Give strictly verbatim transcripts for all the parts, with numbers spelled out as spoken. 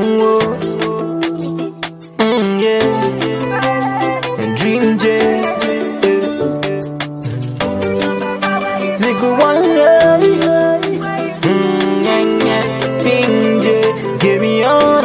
Mm, yeah. And Dream J. Take one day. Mm, yeah, yeah. Ping J. Give me on.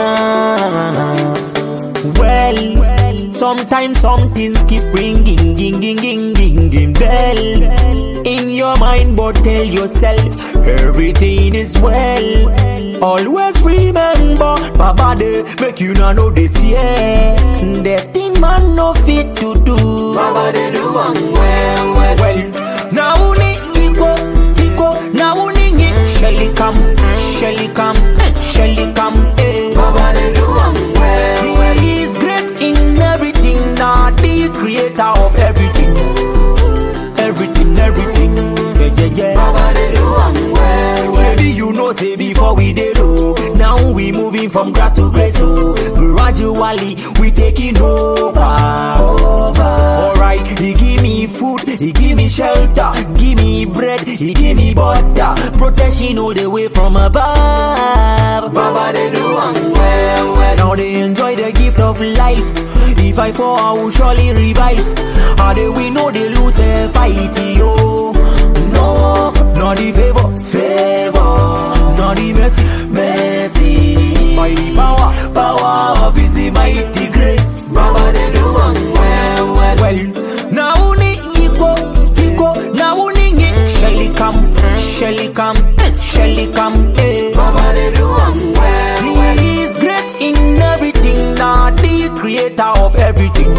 Well, sometimes some things keep ringing, ging, ging, ging, ging, ging, bell in your mind, but tell yourself everything is well. Always remember, my body make you not know the fear. That thing man no fit to do. My body do I'm well, well. Well, now only ego, ego. Now only it. Shelly come, Shelly come, Shelly come. Eh. My body do I'm well, well. He is great in everything, not the creator of everything. Everything, everything. Yeah, yeah, yeah. My body do I'm well, well. Baby, you know, say before we did low. Now we moving from grass to grace, so gradually we taking over, over. Alright, he give me food, he give me shelter, give me bread, he give me butter, protection all the way from above. Baba they do I'm well, well. Now they enjoy the gift of life. If I fall, I will surely revive. How they we know they lose a fight, yo. No, not the favor, favor. Not the mercy, mercy. By the power, power of His mighty grace. Baba they do I'm well, well. Well, now only ego, ego. Now only it. Shelly come, Shelly come, Shelly come. Eh. Baba they do I'm well, well. He is great in everything, not the creator of everything.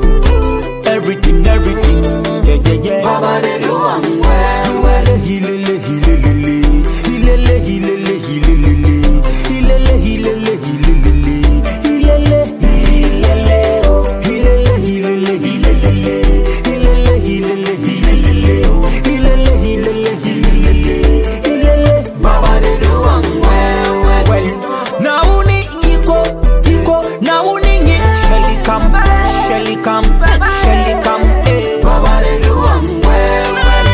Everything, everything. Yeah, yeah, yeah. Baba they do I'm well, well. Hilele, hilele, hilele, hilele, hilele, hilele, hilele, hilele, hilele, hilele, oh, hilele, hilele, hilele, hilele, hilele, hilele, oh, hilele, hilele, hilele, hilele. Baba they do I'm well, well. Well, now only ego, ego. Now only it. Shelly come, Shelly come, Shelly come. Eh. Baba they do I'm well, well.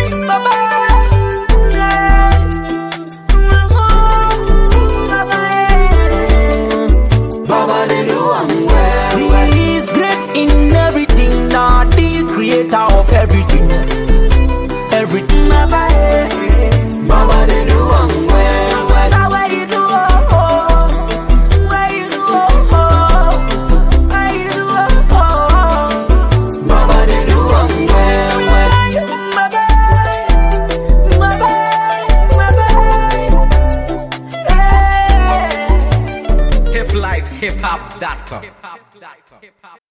Baba they do I'm well, well. He is great in everything, not the creator of everything. Everything. Baba, Baba they do I'm well, well. Baba you do oh, where you do oh, where you do oh. Baba they do I'm well, well. Baba, Baba, Baba. Hip life, hip hop dot com.